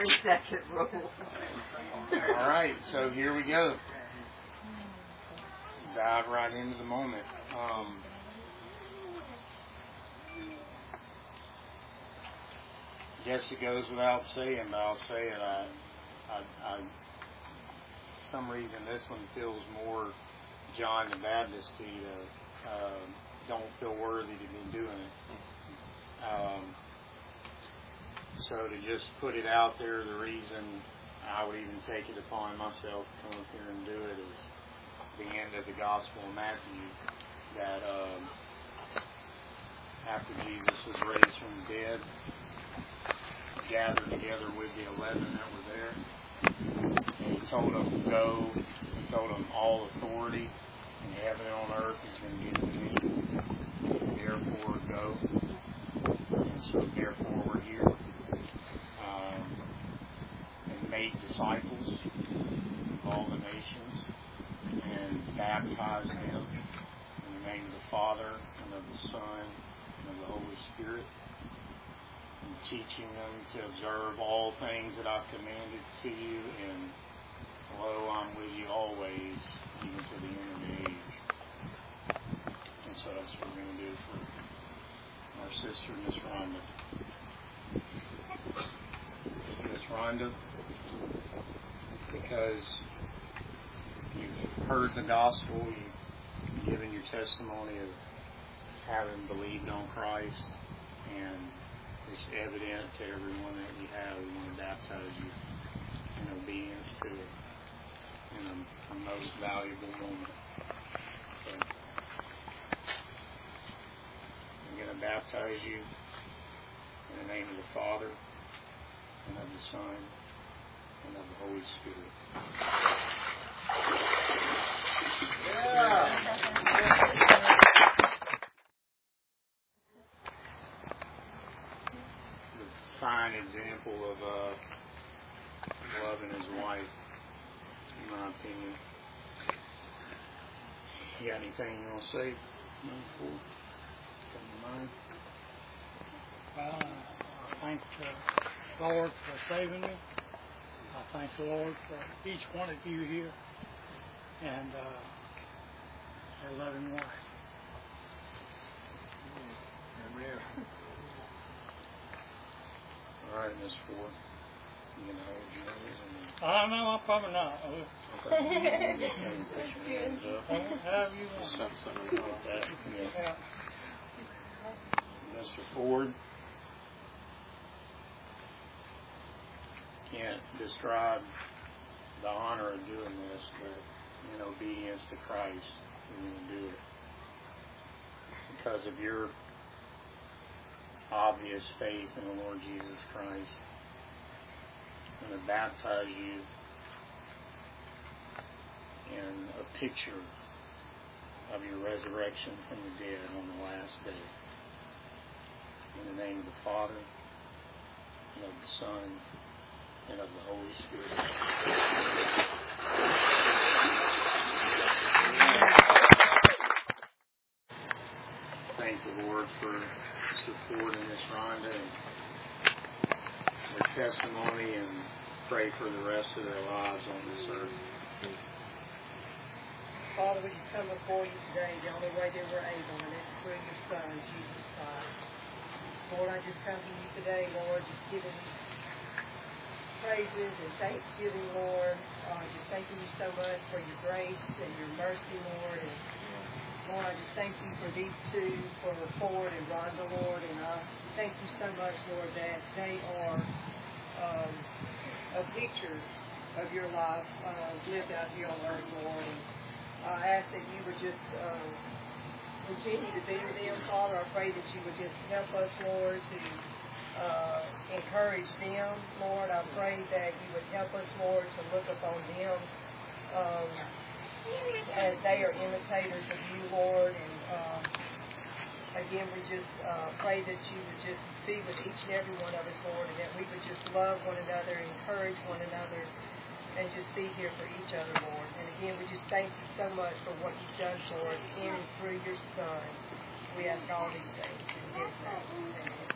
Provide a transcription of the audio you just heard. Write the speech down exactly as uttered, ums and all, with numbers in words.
Second rule. All right, so here we go. Dive right into the moment. Um, I guess it goes without saying, but I'll say it. I, I, I, for some reason, this one feels more John the Baptist to uh, don't feel worthy to be doing it. Um, so to just put it out there, the reason I would even take it upon myself to come up here and do it is the end of the Gospel of Matthew, that um, after Jesus was raised from the dead, gathered together with the eleven that were there, and he told them, go, he told them, all authority in heaven and on earth has been given to me, therefore go. And so therefore we're here, um, and make disciples of all the nations, and baptize them in the name of the Father, and of the Son, and of the Holy Spirit, and teaching them to observe all things that I've commanded to you, and lo, I'm with you always, even to the end of the age. And so that's what we're going to do for our sister, Miss Rhonda. Miss Rhonda, because you've heard the gospel, you've given your testimony of having believed on Christ, and it's evident to everyone that you have. We want to baptize you in obedience to it in a, a most valuable moment. So I'm going to baptize you in the name of the Father, and of the Son, and of the Holy Spirit. Yeah. The fine example of uh, loving his wife, in my opinion. You got anything you want to say? Come to mind? Well, I thank the Lord for saving you. I thank the Lord for each one of you here, and uh, our loving wife. Amen. All right, Miss Ford. You going to hold your nose? Oh, no, I'm probably not. Okay. You put your hands up. Have you? Something like that. Yeah. Yeah. Mister Ford, can't describe the honor of doing this, but in obedience to Christ, we're going to do it. Because of your obvious faith in the Lord Jesus Christ, I'm going to baptize you in a picture of your resurrection from the dead on the last day. In the name of the Father, and of the Son, and of the Holy Spirit. Thank the Lord for Mister Ford and Miss Rhonda and their testimony, and pray for the rest of their lives on this earth. Father, we just come before you today the only way that we're able, and it's through your Son, Jesus Christ. Lord, I just come to you today, Lord, just giving you praises and thanksgiving, Lord. Uh, just thanking you so much for your grace and your mercy, Lord. And Lord, I just thank you for these two, for Ford and Rhonda, Lord. And I thank you so much, Lord, that they are um, a picture of your life uh, lived out here on earth, Lord. And I ask that you would just um, continue to be with them, Father. I pray that you would just help us, Lord, to uh, encourage them, Lord. I pray that you would help us, Lord, to look upon them um, as they are imitators of you, Lord. And uh, again, we just uh, pray that you would just be with each and every one of us, Lord, and that we would just love one another, encourage one another, and just be here for each other, Lord. And again, we just thank you so much for what you've done for us in and through your Son. We ask all these things in his name. Amen.